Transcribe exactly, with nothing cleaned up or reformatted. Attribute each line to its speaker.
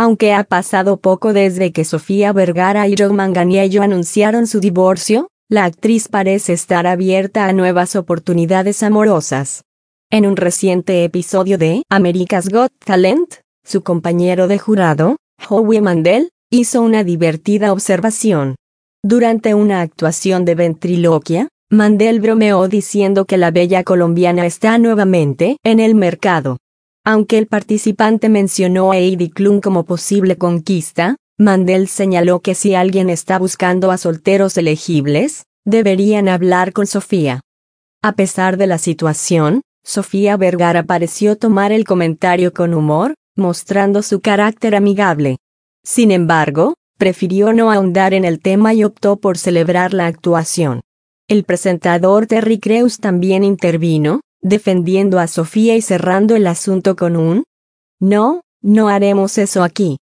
Speaker 1: Aunque ha pasado poco desde que Sofía Vergara y John Manganiello anunciaron su divorcio, la actriz parece estar abierta a nuevas oportunidades amorosas. En un reciente episodio de America's Got Talent, su compañero de jurado, Howie Mandel, hizo una divertida observación. Durante una actuación de ventriloquia, Mandel bromeó diciendo que la bella colombiana está nuevamente en el mercado. Aunque el participante mencionó a Heidi Klum como posible conquista, Mandel señaló que si alguien está buscando a solteros elegibles, deberían hablar con Sofía. A pesar de la situación, Sofía Vergara pareció tomar el comentario con humor, mostrando su carácter amigable. Sin embargo, prefirió no ahondar en el tema y optó por celebrar la actuación. El presentador Terry Crews también intervino, defendiendo a Sofía y cerrando el asunto con un: "No, no haremos eso aquí".